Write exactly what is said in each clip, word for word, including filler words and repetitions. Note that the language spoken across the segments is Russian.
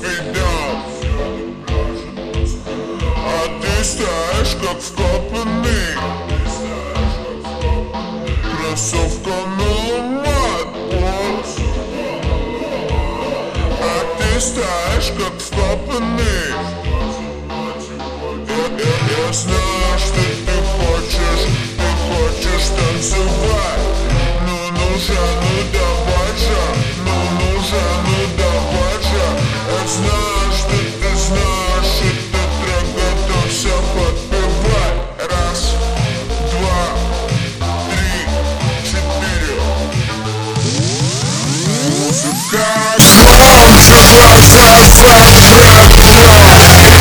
видал. А ты стоишь как вкопанный, кроссовками ломает пол. А ты стоишь как вкопанный. Я, я, я знаю, что ты хочешь, ты хочешь танцевать. Ну, ну же, ну давай же, ну, ну же, ну давай же. Я знаю, что ты знаешь, этот трек готовься подпевать. Раз, два, три, четыре. Музыка громче, глаза закрой.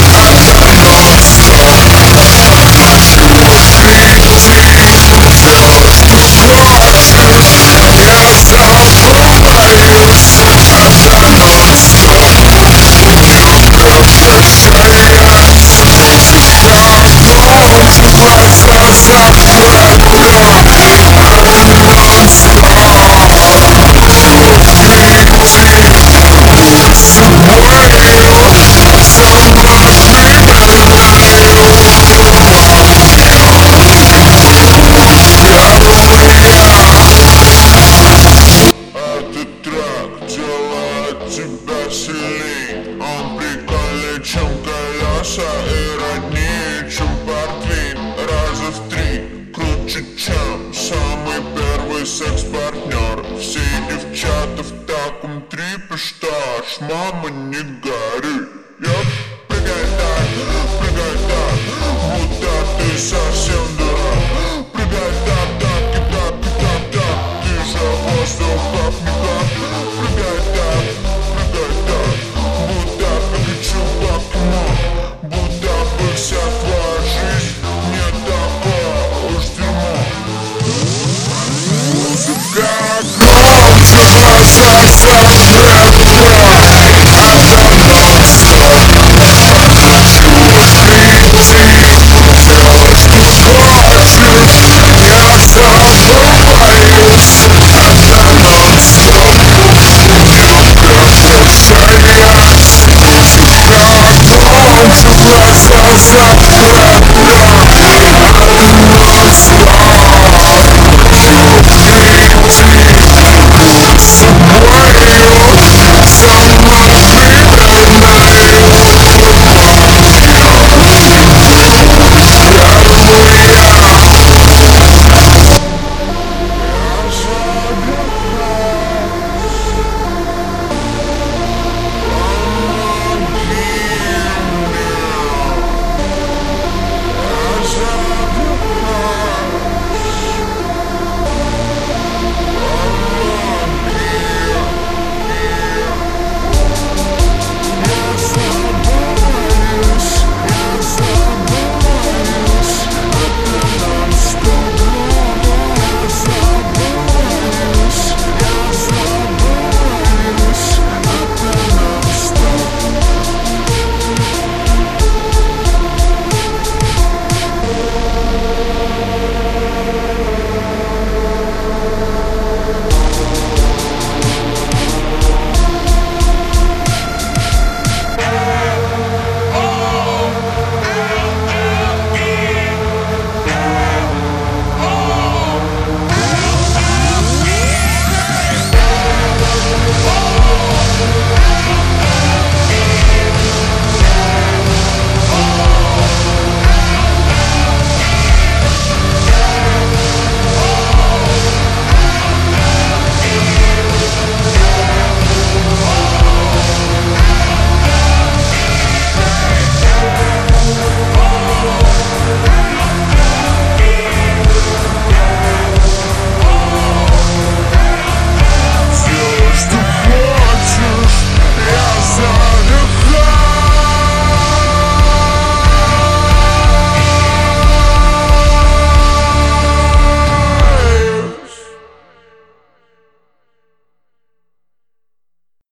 Тебя сильней, он прикольнее, чем колеса, и роднее, чем портвейн. Раза в три круче, чем самый первый секс-партнер. Все девчата в таком трипе, что аж мама не горюй. Я прыгай так, прыгай так, будто ты совсем